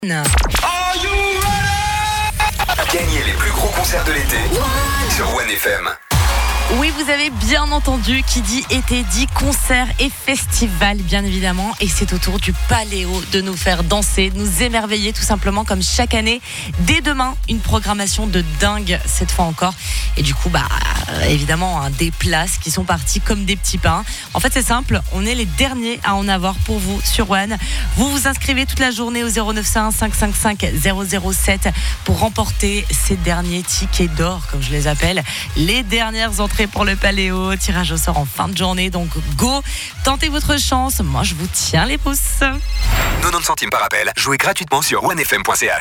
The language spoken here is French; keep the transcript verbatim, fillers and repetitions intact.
Non. Gagnez les plus gros concerts de l'été sur One F M. Oui, vous avez bien entendu, qui dit été dit concert et festival, bien évidemment. Et c'est au tour du Paléo de nous faire danser, de nous émerveiller tout simplement comme chaque année. Dès demain, une programmation de dingue cette fois encore. Et du coup, bah évidemment, hein, des places qui sont parties comme des petits pains. En fait, c'est simple, on est les derniers à en avoir pour vous sur One. Vous vous inscrivez toute la journée au zéro neuf cent un cinq cinq cinq zéro zéro sept pour remporter ces derniers tickets d'or, comme je les appelle. Les dernières entrées pour le Paléo, tirage au sort en fin de journée, donc go, tentez votre chance, moi je vous tiens les pouces. quatre-vingt-dix centimes par appel, jouez gratuitement sur one f m point c h.